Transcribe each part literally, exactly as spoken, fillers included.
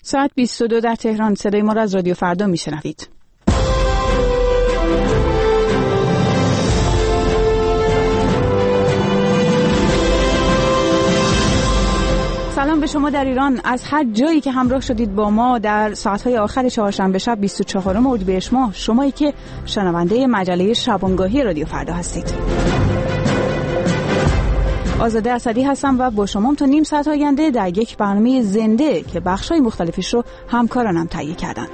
ساعت بیست و دو در تهران. صدای ما را از رادیو فردا میشنوید. سلام به شما در ایران از هر جایی که همراه شدید با ما در ساعت‌های آخر چهارشنبه شب بیست و چهارم اردیبهشت ماه، شمایی که شنونده مجله شبانگاهی رادیو فردا هستید. آزاده اسدی هستم و با شما تا نیم ساعت آینده در یک برنامه زنده که بخش‌های مختلفش رو همکارانم تهیه کردند.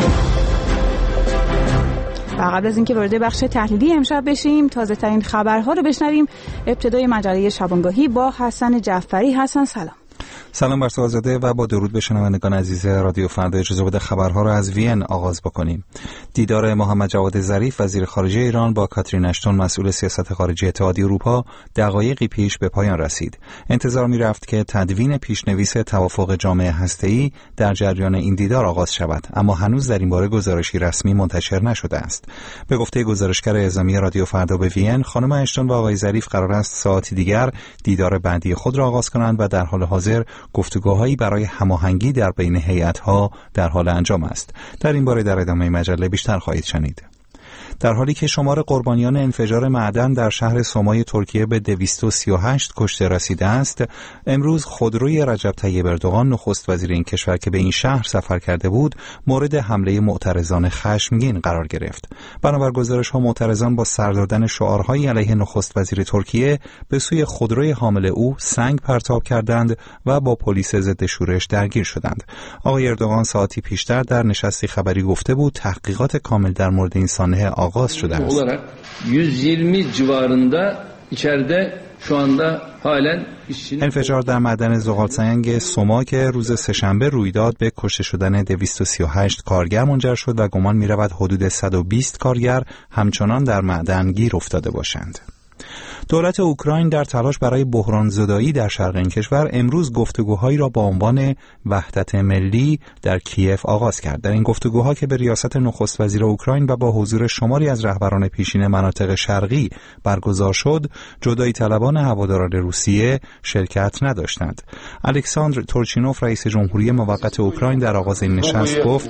و قبل از اینکه وارد بخش تحلیلی امشب بشیم، تازه ترین خبرها رو بشنویم. ابتدای مجله شبانگاهی با حسن جعفری. حسن سلام. سلام بر تو آزاده و با درود به شنوندگان عزیز رادیو فردا. اجازه بده خبرها را از وین آغاز بکنیم. دیدار محمد جواد ظریف وزیر خارجه ایران با کاترین اشتون مسئول سیاست خارجی اتحادیه اروپا دقایقی پیش به پایان رسید. انتظار می‌رفت که تدوین پیشنویس توافق جامع هسته‌ای در جریان این دیدار آغاز شود، اما هنوز در این باره گزارشی رسمی منتشر نشده است. به گفته گزارشگر اعزامی رادیو فردا به وین، خانم اشتون و آقای ظریف قرار است ساعتی دیگر دیدار بعدی خود را آغاز کنند و در حال حاضر گفتگوهایی برای هماهنگی در بین هیئت‌ها در حال انجام است. در این باره در ادامه مجله بیشتر خواهید شنید. در حالی که شمار قربانیان انفجار معدن در شهر سومای ترکیه به دویست و سی و هشت کشته رسیده است، امروز خودروی رجب طیب اردوغان نخست وزیر این کشور که به این شهر سفر کرده بود، مورد حمله معترضان خشمگین قرار گرفت. بنابر گزارش‌ها معترضان با سر دادن شعارهایی علیه نخست وزیر ترکیه به سوی خودروی حامل او سنگ پرتاب کردند و با پلیس ضد شورش درگیر شدند. آقای اردوغان ساعتی پیشتر در نشستی خبری گفته بود تحقیقات کامل در مورد این سانحه آغاز شده است. olarak yüz yirmi civarında içeride şu anda halen işçinin انفجار در معدن زغالسنگ سوما که روز سه‌شنبه روی داد به کشته شدن دویست و سی و هشت کارگر منجر شد و گمان می‌رود حدود صد و بیست کارگر همچنان در معدن گیر افتاده باشند. دولت اوکراین در تلاش برای بحران زدایی در شرق این کشور امروز گفتگوهایی را با عنوان وحدت ملی در کیف آغاز کرد. در این گفتگوها که به ریاست نخست وزیر اوکراین و با حضور شماری از رهبران پیشین مناطق شرقی برگزار شد، جدایی طلبان هواداران روسیه شرکت نداشتند. الکساندر تورچینوف رئیس جمهوری موقت اوکراین در آغاز این نشست گفت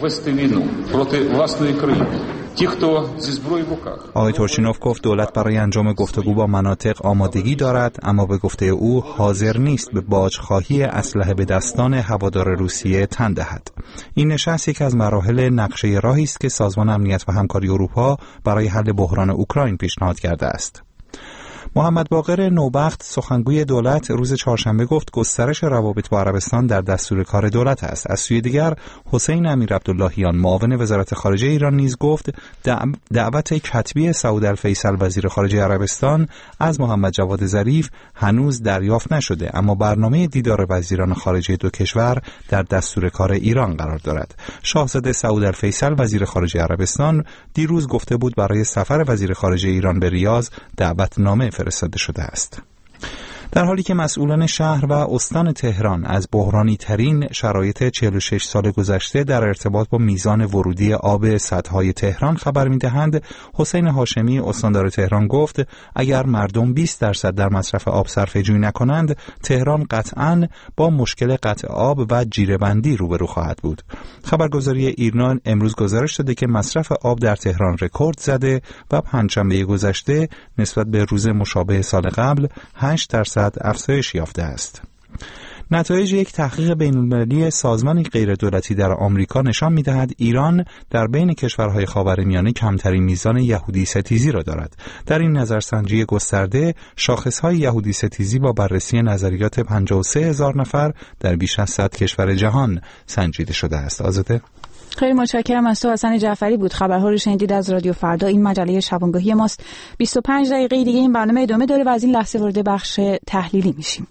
آقای تورچینوف گفت دولت برای انجام گفتگو با مناطق آمادگی دارد، اما به گفته او حاضر نیست به باجخواهی اسلحه به دستان هوادار روسیه تن دهد. این نشست یک از مراحل نقشه راهی است که سازمان امنیت و همکاری اروپا برای حل بحران اوکراین پیشنهاد کرده است. محمد باقر نوبخت سخنگوی دولت روز چهارشنبه گفت گسترش روابط با عربستان در دستور کار دولت است. از سوی دیگر حسین امیرعبداللهیان معاون وزارت خارجه ایران نیز گفت دعوت کتبی سعود الفیصل وزیر خارجه عربستان از محمد جواد ظریف هنوز دریافت نشده، اما برنامه دیدار وزیران خارجه دو کشور در دستور کار ایران قرار دارد. شاهزاده سعود الفیصل وزیر خارجه عربستان دیروز گفته بود برای سفر وزیر خارجه ایران به ریاض دعوتنامه فرستاده شده است. در حالی که مسئولان شهر و استان تهران از بحرانی ترین شرایط چهل و شش سال گذشته در ارتباط با میزان ورودی آب سدهای تهران خبر می‌دهند، حسین هاشمی استاندار تهران گفت اگر مردم بیست درصد در مصرف آب صرفه‌جویی نکنند، تهران قطعاً با مشکل قطع آب و جیره‌بندی روبرو خواهد بود. خبرگزاری ایرنا امروز گزارش داده که مصرف آب در تهران رکورد زده و پنجشنبه گذشته نسبت به روز مشابه سال قبل هشت درصد افزایش یافته است. نتایج یک تحقیق بین‌المللی سازمانی غیردولتی در آمریکا نشان می‌دهد ایران در بین کشورهای خاورمیانه کمترین میزان یهودی ستیزی را دارد. در این نظرسنجی گسترده، شاخص‌های یهودی ستیزی با بررسی نظریات پنجاه و سه هزار نفر در بیش از صد کشور جهان سنجیده شده است. آزاده؟ خیلی متشکرم از تو. حسن جعفری بود. خبرها رو شنیدید از رادیو فردا. این مجله شبانگاهی ماست. بیست و پنج دقیقه دیگه این برنامه ادامه داره و از این لحظه وارد بخش تحلیلی میشیم.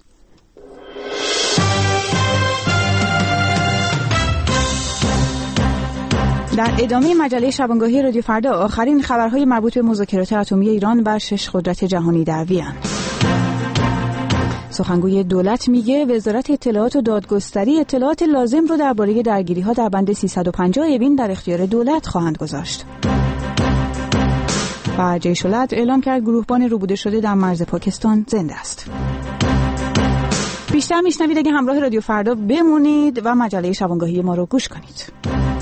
در ادامه مجله شبانگاهی رادیو فردا آخرین خبرهای مربوط به مذاکرات اتمی ایران و شش قدرت جهانی در وین. سخنگوی دولت میگه وزارت اطلاعات و دادگستری اطلاعات لازم رو درباره درگیری‌ها در بند سیصد و پنجاه اوین در اختیار دولت خواهند گذاشت. و جیش العدل اعلام کرد گروهبان روبوده شده در مرز پاکستان زنده است. بیشتر میشنوید اگه همراه رادیو فردا بمونید و مجله شبانگاهی ما رو گوش کنید.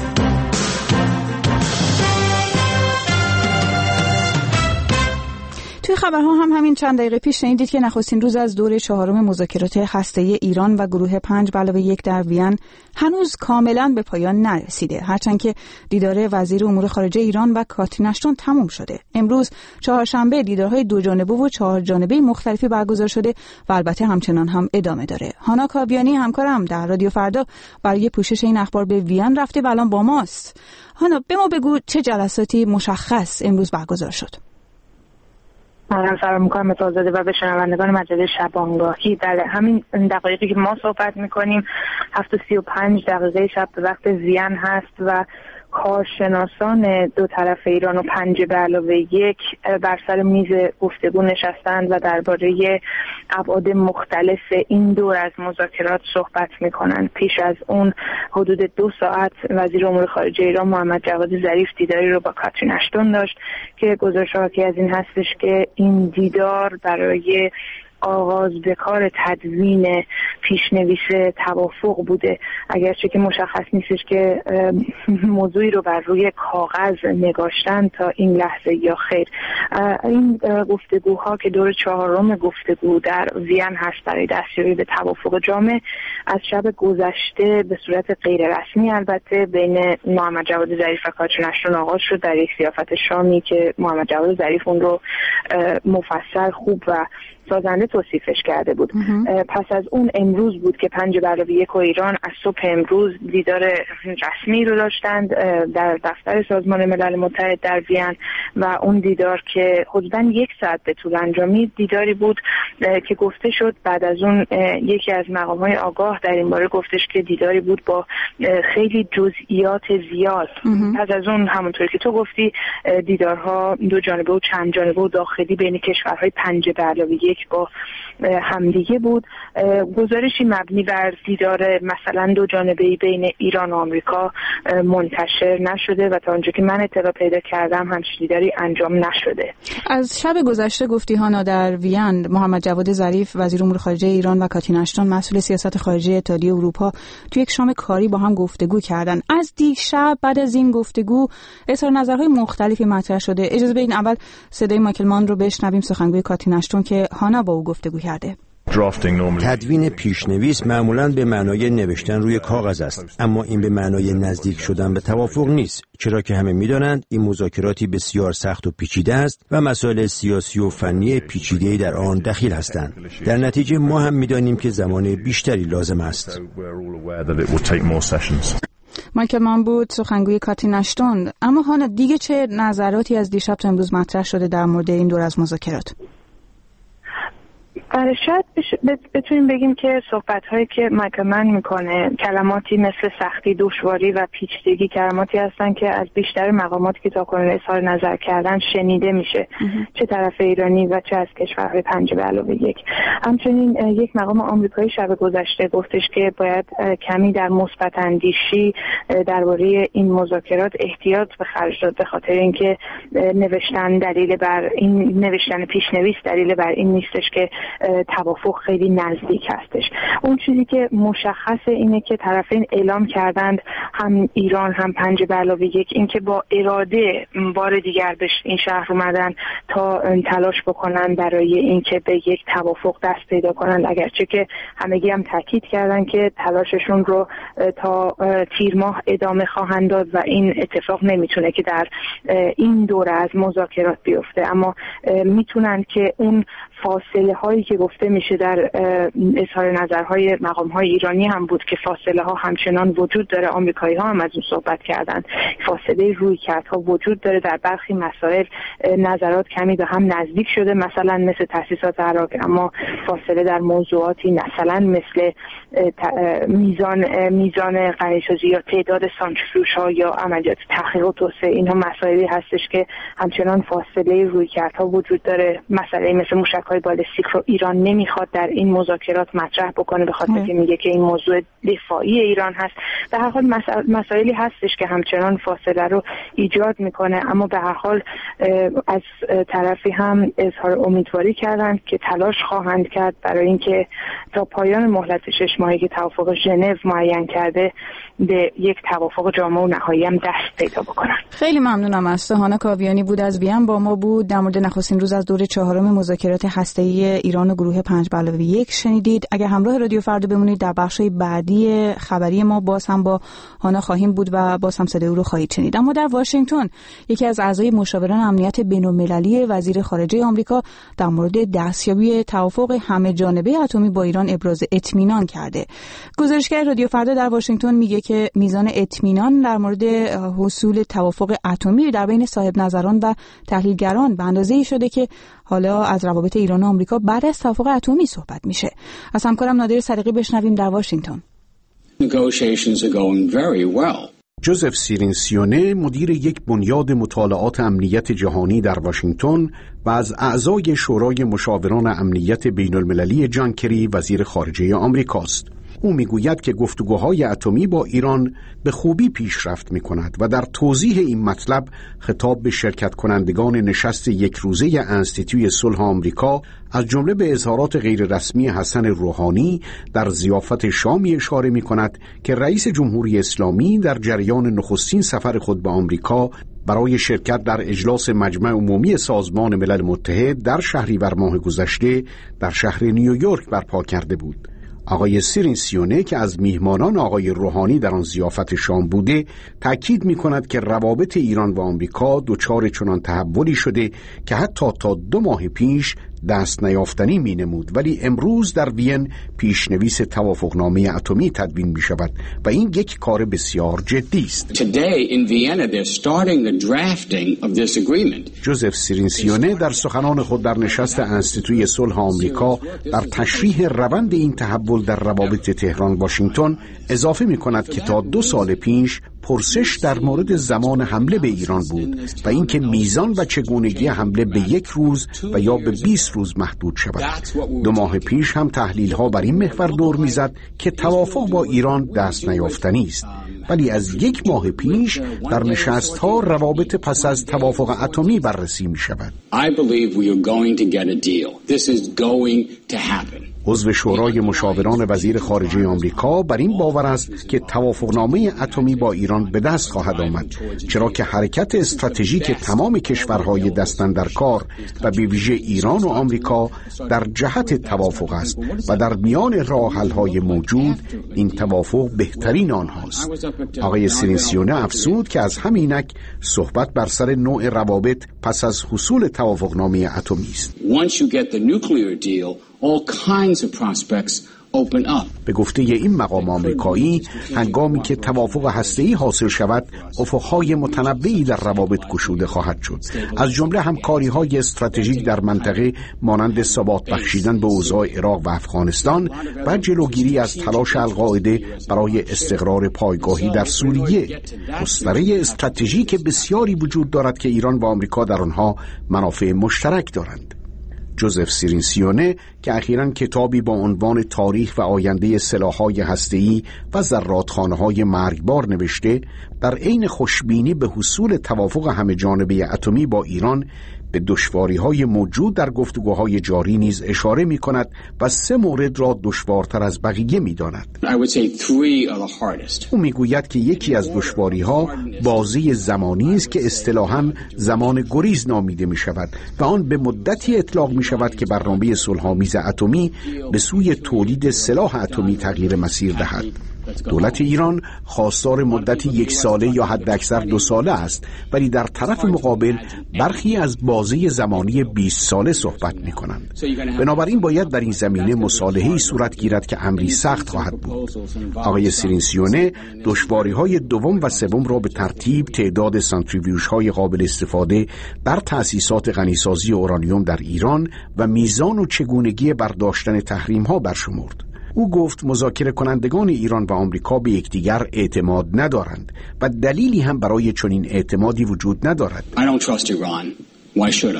توی خبرها هم همین چند دقیقه پیش شنیدید که نخستین روز از دوره چهارم مذاکرات هسته‌ای ایران و گروه پنج به علاوه یک در وین هنوز کاملا به پایان نرسیده، هرچند که دیدار وزیر امور خارجه ایران و کاترین اشتون تموم شده. امروز چهارشنبه دیدارهای دو جانبه و چهار جانبه مختلفی برگزار شده و البته همچنان هم ادامه داره. هانا کابیانی همکارم در رادیو فردا برای پوشش این اخبار به وین رفته و الان با ماست. هانا، به ما بگو چه جلساتی مشخص امروز برگزار شد؟ من سلام میکنم آزاده و به شنوندگان مجله شبانگاهی. بله، همین دقایقی که ما صحبت میکنیم هفت و سی و پنج دقیقه شب به وقت وین هست و کارشناسان دو طرف ایران و پنج به علاوه یک بر سر میز گفتگو نشستند و درباره ابعاد مختلف این دور از مذاکرات صحبت میکنند. پیش از اون حدود دو ساعت وزیر امور خارجه ایران محمد جواد ظریف دیداری رو با کاترین اشتون داشت که گزارش حاکی از این هستش که این دیدار برای آغاز به کار تدوین پیشنویس توافق بوده، اگرچه که مشخص نیستش که موضوعی رو بر روی کاغذ نگاشتن تا این لحظه یا خیر. این گفتگوها که دور چهارم گفتگو در وین هست برای دستیابی به توافق جامع، از شب گذشته به صورت غیر رسمی البته بین محمد جواد ظریف و کاترین اشتون آغاز شد در یک ضیافت شامی که محمد جواد ظریف اون رو مفصل، خوب و سازنده توصیفش کرده بود. پس از اون امروز بود که پنج به علاوه یک و ایران از صبح امروز دیدار رسمی رو داشتند در دفتر سازمان ملل متحد در وین و اون دیدار که حدوداً یک ساعت به طول انجامید دیداری بود که گفته شد بعد از اون یکی از مقام‌های آگاه در این باره گفتش که دیداری بود با خیلی جزئیات زیاد. پس از اون همونطور که تو گفتی دیدارها دو جانبه و چند جانبه و داخلی بین کشورهای پنج به علاوه یک با همدیگه بود. گزارشی مبنی بر دیدار مثلا دو جانبه‌ای بین ایران و آمریکا منتشر نشده و تا اونجا که من اطلاع پیدا کردم همچین دیداری انجام نشده. از شب گذشته گفتی هانا در وین محمد جواد ظریف وزیر امور خارجه ایران و کاترین اشتون مسئول سیاست خارجی اتحادیه اروپا تو یک شام کاری با هم گفتگو کردن. از دیشب بعد از این گفتگو اظهار نظرهای مختلفی مطرح شده. اجازه بدین اول صدای مایکل مان رو بشنویم، سخنگوی کاترین اشتون که هانا با او گفتگو کرده. تدوین پیشنویس معمولاً به معنای نوشتن روی کاغذ است، اما این به معنای نزدیک شدن به توافق نیست، چرا که همه می‌دانند این مذاکراتی بسیار سخت و پیچیده است و مسائل سیاسی و فنی پیچیده‌ای در آن دخیل هستند. در نتیجه ما هم می‌دانیم که زمان بیشتری لازم است. مایکل مان بود، سخنگوی کاترین اشتون. اما هانا، دیگه چه نظراتی از دیشب تا امروز مطرح شده در مورد این دور از مذاکرات؟ شاید بتونیم بگیم که صحبت‌هایی که مایکل مان میکنه کلماتی مثل سختی، دشواری و پیچیدگی کلماتی هستن که از بیشتر مقاماتی که تاکنون اظهار نظر کردن شنیده میشه، چه طرف ایرانی و چه از کشورهای پنج به علاوه یک. همچنین یک مقام آمریکایی شب گذشته گفتش که باید کمی در مثبت اندیشی درباره این مذاکرات احتیاط به خرج داد، به خاطر اینکه نوشتن دلیل بر این نوشتن پیشنویس دلیل بر این نیستش که توافق خیلی نزدیک هستش. اون چیزی که مشخصه اینه که طرفین اعلام کردند، هم ایران هم پنج به علاوه یک، اینکه با اراده بار دیگر به این شهر اومدن تا تلاش بکنن برای اینکه به یک توافق دست پیدا کنن، اگرچه که همگی هم تاکید کردن که تلاششون رو تا تیر ماه ادامه خواهند داد و این اتفاق نمیتونه که در این دوره از مذاکرات بیفته، اما میتونن که اون فاصله هایی که گفته میشه در اظهار نظرهای مقام های ایرانی هم بود که فاصله ها همچنان وجود داره. آمریکایی ها هم از اون صحبت کردن، فاصله رویکردها وجود داره، در برخی مسائل نظرات کمی به هم نزدیک شده، مثلا مثل تأسیسات عراق، اما فاصله در موضوعاتی مثلا مثل میزان میزان غنیسازی یا تعداد سانتریفیوژ ها یا عملیات تحقیق و توسعه، اینها مسائلی هستش که همچنان فاصله رویکردها وجود داره. مسئله مثل موشک‌های بالستیک رو ایران ایران نمیخواد در این مذاکرات مطرح بکنه به خاطر که میگه که این موضوع دفاعی ایران هست. به هر حال مسائلی هستش که همچنان فاصله رو ایجاد میکنه، اما به هر حال از طرفی هم اظهار امیدواری کردند که تلاش خواهند کرد برای اینکه تا پایان مهلت شش ماهی که توافق ژنو معین کرده به یک توافق جامع و نهایی هم دست پیدا بکنن. خیلی ممنونم. از سهانا کاویانی بود از وین با ما بود. در مورد نخستین روز از دور چهارم مذاکرات هسته‌ای ایران و گروه پنج به علاوه یک شنیدید. اگر همراه رادیو فردا بمونید در بخش‌های بعدی خبری ما باز هم با هانا خواهیم بود و باز هم صدای او رو خواهید شنید. اما در واشنگتن یکی از اعضای مشاوران امنیت بین‌المللی وزیر خارجه آمریکا در مورد دستیابی توافق همه جانبه اتمی با ایران ابراز اطمینان کرده. گزارشگر رادیو فردا در واشنگتن میگه که میزان اطمینان در مورد حصول توافق اتمی در بین صاحب نظران و تحلیلگران به اندازه‌ای شده که حالا از روابط ایران و آمریکا بعد از توافق اتمی صحبت میشه. از همکارم نادر صدیقی بشنویم در واشنگتن. Negotiations are going very well. جوزف سیرینسیونه مدیر یک بنیاد مطالعات امنیت جهانی در واشنگتن و از اعضای شورای مشاوران امنیت بین المللی جان کری وزیر خارجه آمریکاست. او میگوید که گفتگوهای اتمی با ایران به خوبی پیشرفت می‌کند و در توضیح این مطلب خطاب به شرکت کنندگان نشست یک روزه انستیتوی صلح آمریکا از جمله به اظهارات غیر رسمی حسن روحانی در ضیافت شامی اشاره می‌کند که رئیس جمهوری اسلامی در جریان نخستین سفر خود به آمریکا برای شرکت در اجلاس مجمع عمومی سازمان ملل متحد در شهریور ماه گذشته در شهر نیویورک برپا کرده بود. آقای سیرینسیونه که از میهمانان آقای روحانی در آن ضیافت شام بوده تأکید می کند که روابط ایران و آمریکا دچار چنان تحولی شده که حتی تا دو ماه پیش دست نیافتنی می نمود، ولی امروز در وین پیشنویس توافقنامه اتمی تدوین می شود و این یک کار بسیار جدی است. جوزف سیرینسیونه در سخنان خود در نشست انستیتوی صلح آمریکا در تشریح روند این تحول در روابط تهران واشنگتن اضافه می کند که تا دو سال پیش پرسش در مورد زمان حمله به ایران بود و اینکه میزان و چگونگی حمله به یک روز و یا به بیست روز محدود شود. دو ماه پیش هم تحلیل ها بر این محور دور میزد که توافق با ایران دست نیافتنی است، ولی از یک ماه پیش در نشست ها روابط پس از توافق اتمی بررسی می شود. عضو شورای مشاوران وزیر خارجه آمریکا بر این باور است که توافقنامه اتمی با ایران به دست خواهد آمد، چرا که حرکت استراتژیک تمام کشورهای دستاندرکار و به ویژه ایران و آمریکا در جهت توافق است و در میان راه حل‌های موجود این توافق بهترین آنهاست. آقای سیرینسیونه افزود که از همینک صحبت بر سر نوع روابط پس از حصول توافقنامه اتمی است. All kinds of prospects open up. به گفته این مقام آمریکایی، هنگامی که توافق هسته‌ای حاصل شود، افق‌های متنوعی در روابط گشوده خواهد شد، از جمله همکاری‌های استراتژیک در منطقه مانند ثبات بخشیدن به اوضاع عراق و افغانستان و جلوگیری از تلاش القاعده برای استقرار پایگاهی در سوریه. گستره استراتژیک بسیاری وجود دارد که ایران و آمریکا در آنها منافع مشترک دارند. جوزف سیرینسیونه که اخیراً کتابی با عنوان تاریخ و آینده سلاح‌های هسته‌ای و زرادخانه‌های مرگبار نوشته، در عین خوشبینی به حصول توافق همه جانبه اتمی با ایران به دشواری‌های موجود در گفتگوهای جاری نیز اشاره می‌کند و سه مورد را دشوارتر از بقیه می‌داند. او می‌گوید که یکی از دشواری‌ها بازی زمانی است که اصطلاحاً زمان گریز نامیده می‌شود و آن به مدتی اطلاق می‌شود که برنامه صلح‌آمیز اتمی به سوی تولید سلاح اتمی تغییر مسیر دهد. دولت ایران خواستار مدتی یک ساله یا حد اکثر دو ساله است، ولی در طرف مقابل برخی از بازه زمانی بیست ساله صحبت می کنند. بنابراین باید در این زمینه مصالحه‌ای صورت گیرد که امری سخت خواهد بود. آقای سیرینسیونه دشواری های دوم و سوم را به ترتیب تعداد سانتریفیوژ های قابل استفاده بر تأسیسات غنیسازی اورانیوم در ایران و میزان و چگونگی برداشتن تحریم ها برشمرد. او گفت مذاکره کنندگان ایران و آمریکا به یکدیگر اعتماد ندارند و دلیلی هم برای چنین اعتمادی وجود ندارد. I don't trust Iran. Why should I?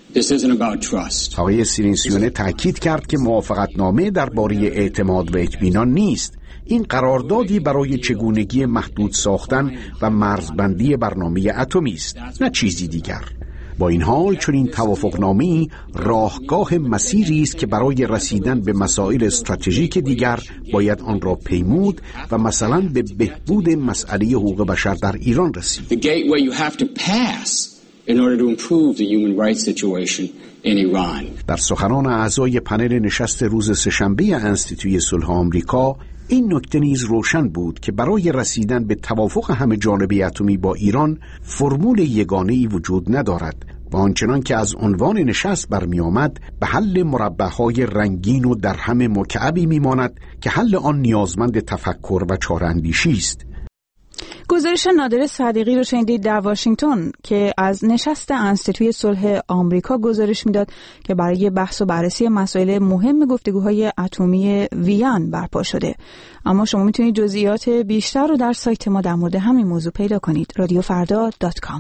This isn't about trust. آقای سیرینسیونه تاکید کرد که موافقتنامه درباره اعتماد و اطمینان نیست. این قراردادی برای چگونگی محدود ساختن و مرزبندی برنامه اتمی است، نه چیزی دیگر. با این حال چنین توافقنامه‌ای راهگاه مسیری است که برای رسیدن به مسائل استراتژیک دیگر باید آن را پیمود و مثلا به بهبود مسئله حقوق بشر در ایران رسید. The gateway you have to pass in order to improve the human rights situation in Iran. در سخنان اعضای پنل نشست روز سه‌شنبه انستیتوی صلح آمریکا این نکته نیز روشن بود که برای رسیدن به توافق همه جانبه اتمی با ایران فرمول یگانه‌ای وجود ندارد و آنچنان که از عنوان نشست برمی آمد به حل مربع‌های رنگین و درهم مکعبی میماند که حل آن نیازمند تفکر و چاره‌اندیشی است. گزارش نادر صدیقی رو شنیدید در واشنگتن که از نشست انستیتوی صلح آمریکا گزارش میداد که برای بحث و بررسی مسائل مهم گفتگوهای اتمی وین برپا شده. اما شما میتونید جزئیات بیشتر رو در سایت ما در مورد همین موضوع پیدا کنید. رادیو فردا دات کام.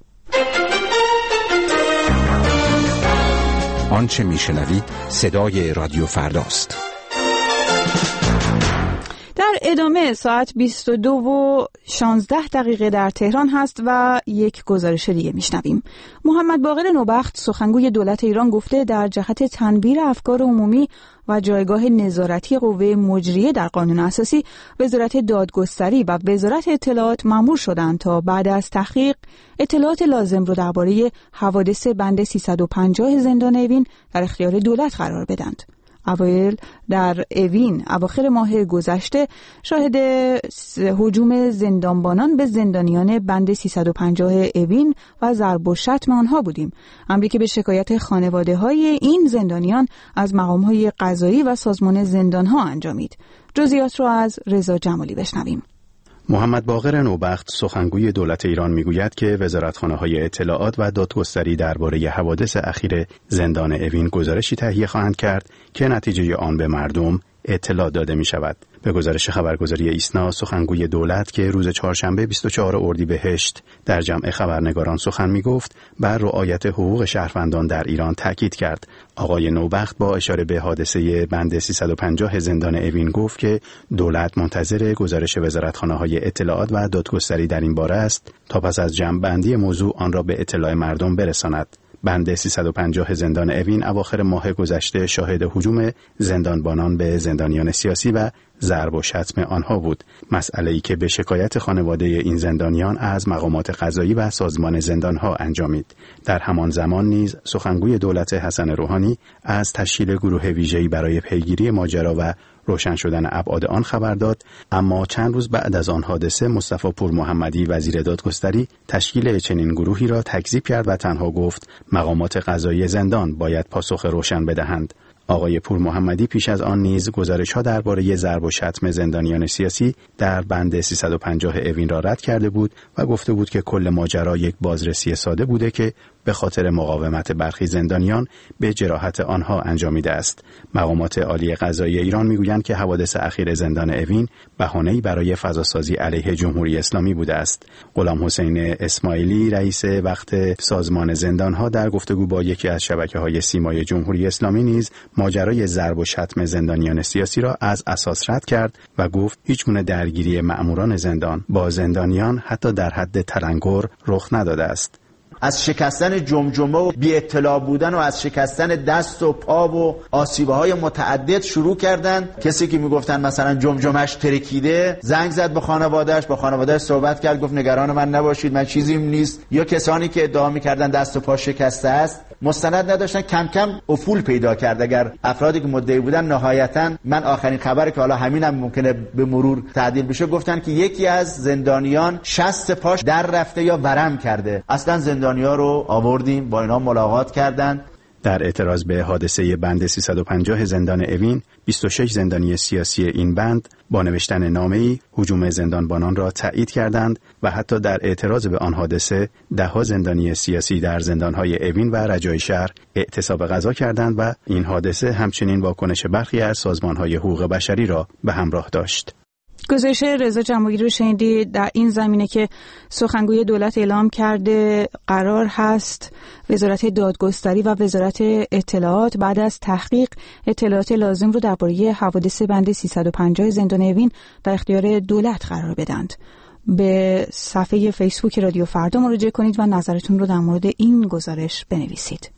آنچه میشنوید صدای رادیو فرداست. در ادامه ساعت بیست و دو و شانزده دقیقه در تهران هست و یک گزارش دیگه میشنویم. محمد باقر نوبخت سخنگوی دولت ایران گفته در جهت تنبیر افکار عمومی و جایگاه نظارتی قوه مجریه در قانون اساسی وزارت دادگستری و وزارت اطلاعات مأمور شدند تا بعد از تحقیق اطلاعات لازم رو درباره حوادث بند سیصد و پنجاه زندان اوین در اختیار دولت قرار بدند. اوایل در اوین اواخر ماه گذشته شاهد هجوم زندانبانان به زندانیان بند سیصد و پنجاه اوین و ضرب و شتم آنها بودیم، امری که به شکایت خانواده های این زندانیان از مقام های قضایی و سازمان زندان ها انجامید. جزئیات را از رضا جمالی بشنویم. محمد باقر نوبخت سخنگوی دولت ایران میگوید که وزارتخانه‌های اطلاعات و دادگستری درباره حوادث اخیر زندان اوین گزارشی تهیه خواهند کرد که نتیجه آن به مردم اطلاع داده می شود. به گزارش خبرگزاری ایسنا سخنگوی دولت که روز چهارشنبه بیست و چهارم اردیبهشت در جمع خبرنگاران سخن می گفت بر رعایت حقوق شهروندان در ایران تاکید کرد. آقای نوبخت با اشاره به حادثه بند سیصد و پنجاه زندان اوین گفت که دولت منتظر گزارش وزارتخانه‌های اطلاعات و دادگستری در این باره است تا پس از جمع‌بندی موضوع آن را به اطلاع مردم برساند. بند سیصد و پنجاه زندان اوین اواخر ماه گذشته شاهد هجوم زندانبانان به زندانیان سیاسی و ضرب و شتم آنها بود، مسئله‌ای که به شکایت خانواده این زندانیان از مقامات قضایی و سازمان زندانها انجامید. در همان زمان نیز سخنگوی دولت حسن روحانی از تشکیل گروه ویژه‌ای برای پیگیری ماجرا و روشن شدن ابعاد آن خبر داد، اما چند روز بعد از آن حادثه مصطفی پور محمدی وزیر دادگستری تشکیل چنین گروهی را تکذیب کرد و تنها گفت مقامات قضایی زندان باید پاسخ روشن بدهند. آقای پور محمدی پیش از آن نیز گزارش‌ها درباره ضرب و شتم زندانیان سیاسی در بند سیصد و پنجاه اوین را رد کرده بود و گفته بود که کل ماجرا یک بازرسی ساده بوده که به خاطر مقاومت برخی زندانیان به جراحت آنها انجامیده است. مقامات عالی قضایی ایران میگویند که حوادث اخیر زندان اوین بهانه‌ای برای فضاسازی علیه جمهوری اسلامی بوده است. غلام حسین اسماعیلی رئیس وقت سازمان زندانها در گفتگو با یکی از شبکه‌های سیمای جمهوری اسلامی نیز ماجرای ضرب و شتم زندانیان سیاسی را از اساس رد کرد و گفت هیچگونه درگیری مأموران زندان با زندانیان حتی در حد تلنگر رخ نداده است. از شکستن جمجمه و بی اطلاع بودن و از شکستن دست و پا و آسیبه های متعدد شروع کردن. کسی که میگفتن مثلا جمجمهش ترکیده زنگ زد به خانوادهش، با خانوادهش صحبت کرد، گفت نگران من نباشید، من چیزیم نیست. یا کسانی که ادعا میکردن دست و پا شکسته است مستند نداشتن، کم کم افول پیدا کرد. اگر افرادی که مدعی بودن نهایتا، من آخرین خبری که حالا همینم ممکنه به مرور تعدیل بشه، گفتن که یکی از زندانیان شست پاش در رفته یا ورم کرده. اصلا زندانیا رو آوردیم، با اینا ملاقات کردن. در اعتراض به حادثه بند سیصد و پنجاه زندان اوین، بیست و شش زندانی سیاسی این بند با نوشتن نامه‌ای هجوم زندانبانان را تایید کردند و حتی در اعتراض به آن حادثه ده‌ها زندانی سیاسی در زندان‌های اوین و رجای شهر اعتصاب غذا کردند و این حادثه همچنین واکنش برخی از سازمان‌های حقوق بشری را به همراه داشت. گزارش رضا جمع‌آگری رو شنیدید. در این زمینه که سخنگوی دولت اعلام کرده قرار هست وزارت دادگستری و وزارت اطلاعات بعد از تحقیق اطلاعات لازم رو درباره حوادث بند سیصد و پنجاه زندان اوین در اختیار دولت قرار بدند. به صفحه فیسبوک رادیو فردا مراجعه کنید و نظرتون رو در مورد این گزارش بنویسید.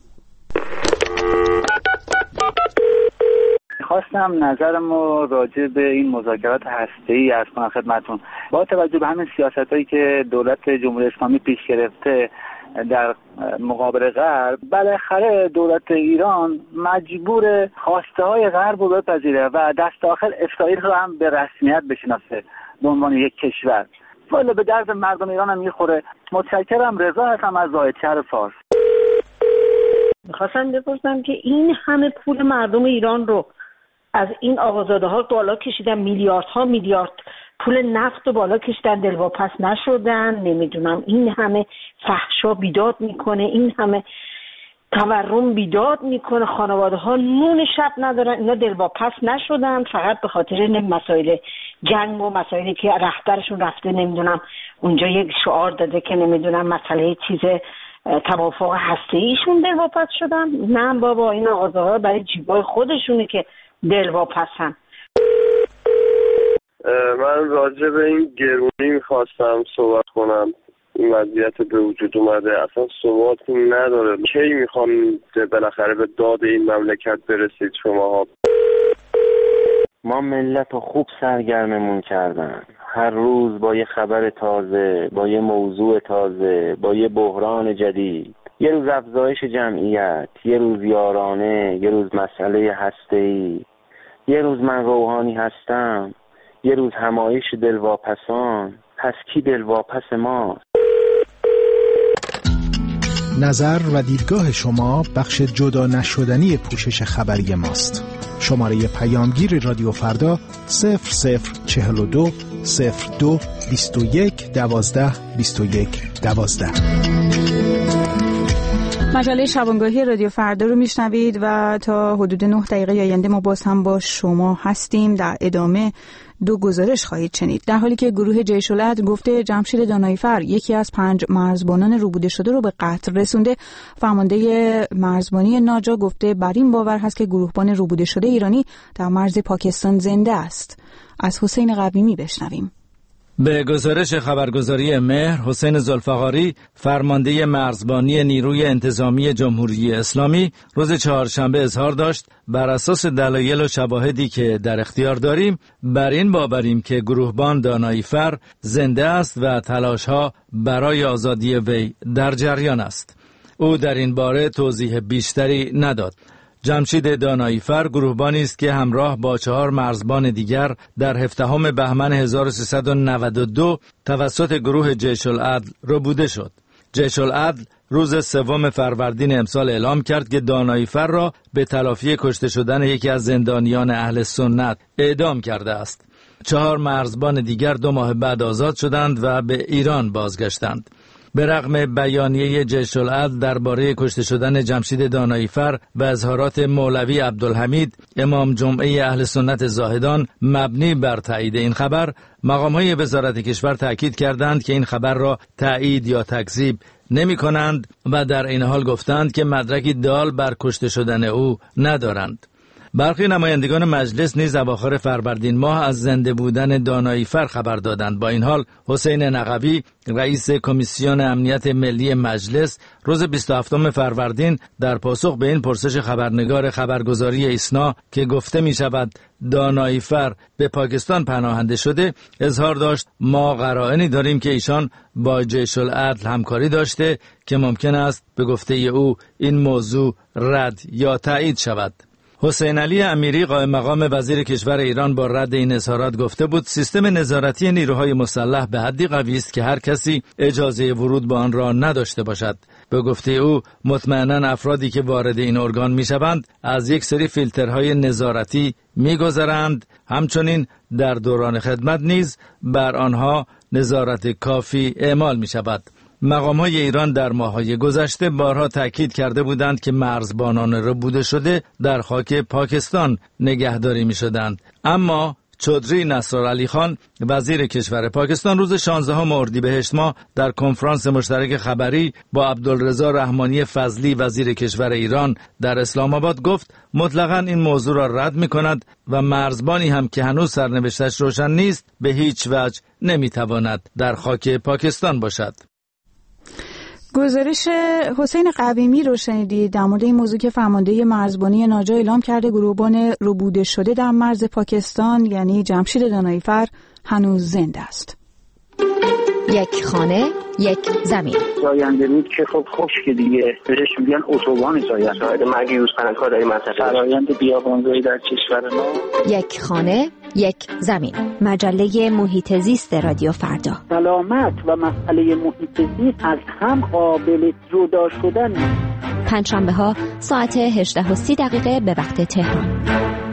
خواستم نظرمو راجع به این مذاکرات هسته‌ای عرض کنم خدمتتون. با توجه به همین سیاستایی که دولت جمهوری اسلامی پیش گرفته در مقابل غرب، بالاخره دولت ایران مجبور خواسته های غرب رو بپذیره و دست آخر اسرائیل رو هم به رسمیت بشناسه به عنوان یک کشور. والا به درد مردم ایران هم میخوره. متشکرم. رضا هستم از زاهدشهر فارس. میخواستم بپرسم که این همه پول مردم ایران رو از این آقازاده ها بالا کشیدن، میلیاردها میلیارد پول نفت رو بالا کشیدن، دلواپس نشدن، نمیدونم این همه فحشا بیداد میکنه، این همه تورم بیداد میکنه، خانواده ها نون شب ندارن، اینا دلواپس نشدن فقط به خاطر مسائل جنگ و مسائلی که رهبرشون رفته نمیدونم اونجا یک شعار داده که نمیدونم مسئله چیز توافق هسته ایشون دلواپس شدن. نه بابا، این آقازاده ها برای جیبای خودشونه که دلواپسن. من راجع به این گرونی میخواستم صحبت کنم. این وضعیت به وجود اومده، اصلا ثباتی نداره. کی میخوام بالاخره به داد این مملکت برسید شماها؟ ما ملت رو خوب سرگرممون کردن، هر روز با یه خبر تازه، با یه موضوع تازه، با یه بحران جدید. یه روز افزایش جمعیت، یه روز یارانه، یه روز مسئله هسته‌ای، یه روز من روحانی هستم، یه روز همایش دلواپسان. پس کی دلواپس ما؟ نظر و دیدگاه شما بخش جدا نشدنی پوشش خبری ماست. شماره پیامگیر رادیو فردا صفر صفر چهل و دو صفر دو بیست و یک دوازده بیست و یک دوازده. مجله شبانگاهی رادیو فردا رو میشنوید و تا حدود نه دقیقه آینده ما باز هم با شما هستیم. در ادامه دو گزارش خواهید شنید. در حالی که گروه جیش العدل گفته جمشید داناییفر یکی از پنج مرزبانان روبوده شده رو به قتل رسونده، فرمانده مرزبانی ناجا گفته بر این باور هست که گروهبان روبوده شده ایرانی در مرز پاکستان زنده است. از حسین قویمی بشنویم. به گزارش خبرگزاری مهر، حسین ذوالفقاری فرمانده مرزبانی نیروی انتظامی جمهوری اسلامی روز چهارشنبه اظهار داشت بر اساس دلایل و شواهدی که در اختیار داریم بر این باوریم که گروهبان داناییفر زنده است و تلاش‌ها برای آزادی وی در جریان است. او در این باره توضیح بیشتری نداد. جمشید داناییفر گروهبانی است که همراه با چهار مرزبان دیگر در هفدهم بهمن هزار و سیصد و نود و دو توسط گروه جیش العدل ربوده شد. جیش العدل روز سوم فروردین امسال اعلام کرد که داناییفر را به تلافی کشته شدن یکی از زندانیان اهل سنت اعدام کرده است. چهار مرزبان دیگر دو ماه بعد آزاد شدند و به ایران بازگشتند. به رغم بیانیه جیش العدل درباره کشته شدن جمشید داناییفر و اظهارات مولوی عبدالحمید امام جمعه اهل سنت زاهدان مبنی بر تایید این خبر، مقام‌های وزارت کشور تاکید کردند که این خبر را تایید یا تکذیب نمی کنند و در این حال گفتند که مدرکی دال بر کشته شدن او ندارند. برخی نمایندگان مجلس نیز اواخر فروردین ماه از زنده بودن داناییفر خبر دادند. با این حال حسین نقوی رئیس کمیسیون امنیت ملی مجلس روز بیست و هفتم فروردین در پاسخ به این پرسش خبرنگار خبرگزاری ایسنا که گفته می شود داناییفر به پاکستان پناهنده شده اظهار داشت ما قرائنی داریم که ایشان با جیش العدل همکاری داشته که ممکن است به گفته او این موضوع رد یا تایید شود. حسین علی امیری قائم مقام وزیر کشور ایران با رد این اظهارات گفته بود سیستم نظارتی نیروهای مسلح به حدی قوی است که هر کسی اجازه ورود به آن را نداشته باشد. به گفته او مطمئناً افرادی که وارد این ارگان میشوند از یک سری فیلترهای نظارتی میگذرند، همچنین در دوران خدمت نیز بر آنها نظارت کافی اعمال می شود. مقام‌های ایران در ماه‌های گذشته بارها تاکید کرده بودند که مرزبانان ربوده شده در خاک پاکستان نگهداری می‌شدند، اما چودری نصرالعلی خان وزیر کشور پاکستان روز شانزدهم اردیبهشت ماه در کنفرانس مشترک خبری با عبدالرضا رحمانی فضلی وزیر کشور ایران در اسلام آباد گفت مطلقاً این موضوع را رد می‌کند و مرزبانی هم که هنوز سرنوشتش روشن نیست به هیچ وجه نمی‌تواند در خاک پاکستان باشد. گزارش حسین قویمی رو شنیدید در مورد این موضوع که فرمانده مرزبانی ناجا اعلام کرده گروهبان ربوده شده در مرز پاکستان یعنی جمشید داناییفر هنوز زنده است. یک خانه یک زمین. زاینده رود که خب خشک دیگه بهش میگن اتوبان زاینده. شاهد مرگ یوزپلنگ‌ها در این منطقه. فرآیند بیابانزایی در کشور ما. یک خانه یک زمین. مجله محیط زیست رادیو فردا. سلامت و مسئله محیط زیست از هم قابل جدا شدن نیست. پنجشنبه ها ساعت هجده و سی دقیقه به وقت تهران.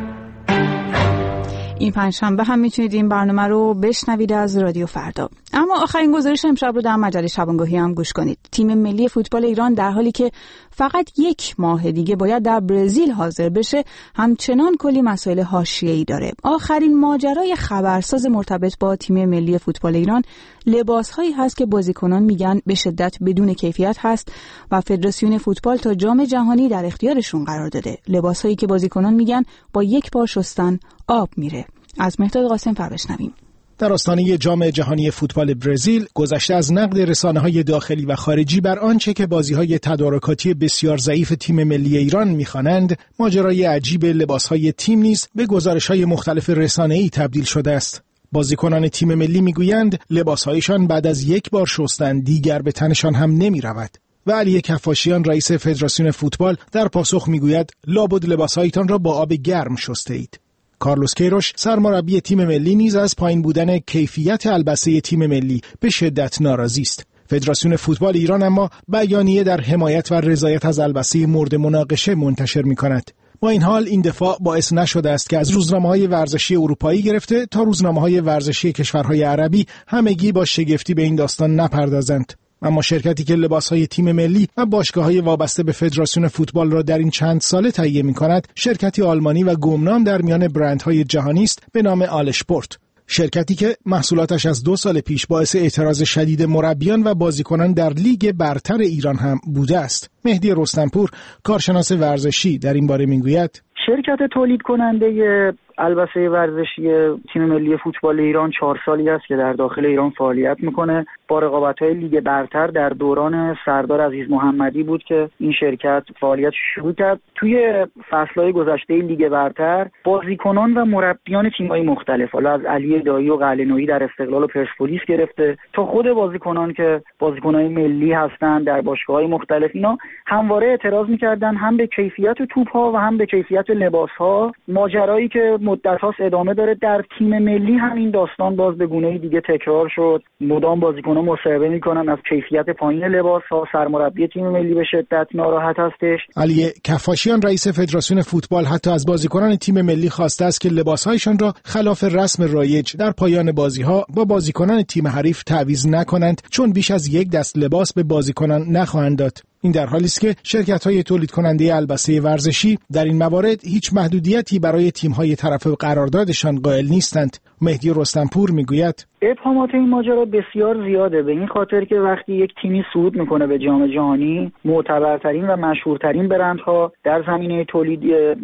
این پنجشنبه هم میتونید این برنامه رو بشنوید از رادیو فردا. اما آخرین گزارش امشب رو در مجله شبانگاهی هم گوش کنید. تیم ملی فوتبال ایران در حالی که فقط یک ماه دیگه باید در برزیل حاضر بشه همچنان کلی مسائل حاشیه‌ای داره. آخرین ماجرای خبرساز مرتبط با تیم ملی فوتبال ایران لباسهایی هست که بازیکنان میگن به شدت بدون کیفیت هست و فدراسیون فوتبال تا جام جهانی در اختیارشون قرار داده. لباسهایی که بازیکنان میگن با یک بار شستن آب میره. از مهداد قاسم فر بشنویم. در آستانه جام جهانی فوتبال برزیل گذشته از نقد رسانه‌های داخلی و خارجی بر آنچه که بازی‌های تدارکاتی بسیار ضعیف تیم ملی ایران می‌خوانند، ماجرای عجیب لباس‌های تیم نیز به گزارش‌های مختلف رسانه‌ای تبدیل شده است. بازیکنان تیم ملی می‌گویند لباس‌هایشان بعد از یک بار شستن دیگر به تنشان هم نمی‌رود. و علی کفاشیان رئیس فدراسیون فوتبال در پاسخ می‌گوید لابد لباس‌هایتان را با آب گرم شسته‌اید. کارلوس کیروش سرمربی تیم ملی نیز از پایین بودن کیفیت البسه تیم ملی به شدت ناراضی است. فدراسیون فوتبال ایران اما بیانیه در حمایت و رضایت از البسه مورد مناقشه منتشر می‌کند. با این حال این دفاع باعث نشده است که از روزنامه‌های ورزشی اروپایی گرفته تا روزنامه‌های ورزشی کشورهای عربی همگی با شگفتی به این داستان نپردازند. اما شرکتی که لباس‌های تیم ملی و باشگاه‌های وابسته به فدراسیون فوتبال را در این چند ساله تهیه می‌کند، شرکتی آلمانی و گمنام در میان برندهای جهانی است به نام آلشپورت. شرکتی که محصولاتش از دو سال پیش باعث اعتراض شدید مربیان و بازیکنان در لیگ برتر ایران هم بوده است. مهدی رستمپور، کارشناس ورزشی، در این باره می‌گوید: شرکت تولید کننده البسه ورزشی تیم ملی فوتبال ایران چهار سالی است که در داخل ایران فعالیت میکنه. با رقابت‌های لیگ برتر در دوران سردار عزیز محمدی بود که این شرکت فعالیت شروع کرد. توی فصل‌های گذشته لیگ برتر بازیکنان و مربیان تیم‌های مختلف، حالا از علی دایی و قلعه‌نویی در استقلال و پرسپولیس گرفته تا خود بازیکنان که بازیکنان ملی هستند در باشگاه‌های مختلف، اینا همواره اعتراض می‌کردن هم به کیفیت توپ‌ها و هم به کیفیت لباس‌ها. ماجرایی که مدت هاست ادامه داره. در تیم ملی هم این داستان باز به گونه دیگه تکرار شد. مدام بازیکنان مصاحبه میکنن از کیفیت پایین لباس ها. سرمربی تیم ملی به شدت ناراحت هستش. علی کفاشیان رئیس فدراسیون فوتبال حتی از بازیکنان تیم ملی خواسته است که لباسهایشان را خلاف رسم رایج در پایان بازی‌ها با بازیکنان تیم حریف تعویض نکنند، چون بیش از یک دست لباس به بازیکنان نخواهند داد. این در حالی است که شرکت‌های تولید کننده البسه ورزشی در این موارد هیچ محدودیتی برای تیم‌های طرف قراردادشان قائل نیستند. مهدی رستمپور میگوید: ابهامات این ماجرا بسیار زیاده، به این خاطر که وقتی یک تیمی صعود میکنه به جام جهانی، معتبرترین و مشهورترین برندها در زمینه تولید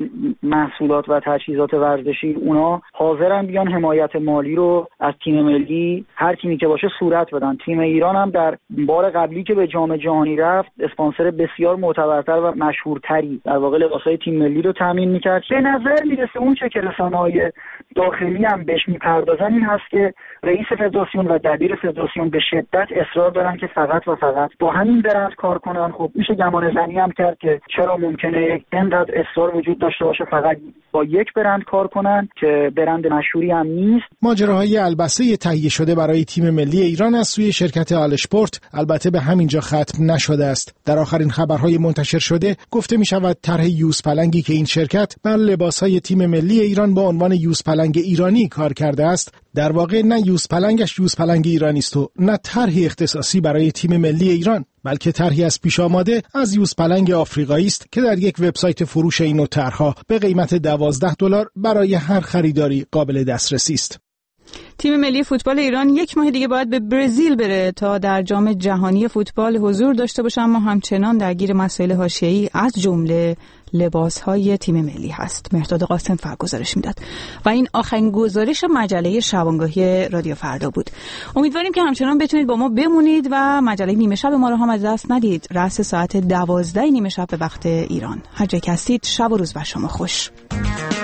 محصولات و تجهیزات ورزشی اونا حاضرن بیان حمایت مالی رو از تیم ملی، هر تیمی که باشه، صورت بدن. تیم ایران هم در بار قبلی که به جام جهانی رفت اسپانسر بسیار معتبرتر و مشهورتری در واقع لباسای تیم ملی رو تامین میکرد. به نظر میرسه اون چه که رسانه‌های داخلی هم بهش میپردازن این هست که رئیس فدراسیون و دبیر فدراسیون به شدت اصرار دارن که فقط و فقط با همین برند کار کنن. خب میشه گمان زنی هم کرد که چرا ممکنه اینقدر اصرار وجود داشته باشه فقط با یک برند کار کنن که برند مشهوری هم نیست. ماجراهای البسه تهیه شده برای تیم ملی ایران از سوی شرکت آلشپورت البته به همینجا ختم نشده است. در آخرین خبرهای منتشر شده گفته می شود طرح یوزپلنگی که این شرکت بر لباسهای تیم ملی ایران با عنوان یوزپلنگ پلنگ ایرانی کار کرده است، در واقع نه یوز پلنگش یوز پلنگ ایرانی است و نه طرحی اختصاصی برای تیم ملی ایران، بلکه طرحی از پیش آماده از یوز پلنگ آفریقایی است که در یک وبسایت فروش این نوع طرح‌ها به قیمت دوازده دلار برای هر خریداری قابل دسترسی است. تیم ملی فوتبال ایران یک ماه دیگه باید به برزیل بره تا در جام جهانی فوتبال حضور داشته باشه، اما همچنان درگیر مسائل حاشیه‌ای از جمله لباس‌های تیم ملی هست. مهرداد قاسم گزارش میداد و این آخرین گزارش مجله شبانگاهی رادیو فردا بود. امیدواریم که همچنان بتونید با ما بمونید و مجله نیمه شب ما رو هم از دست ندید. رأس ساعت دوازده نیمه شب به وقت ایران. هر جا که هستید شب و روز بر شما خوش.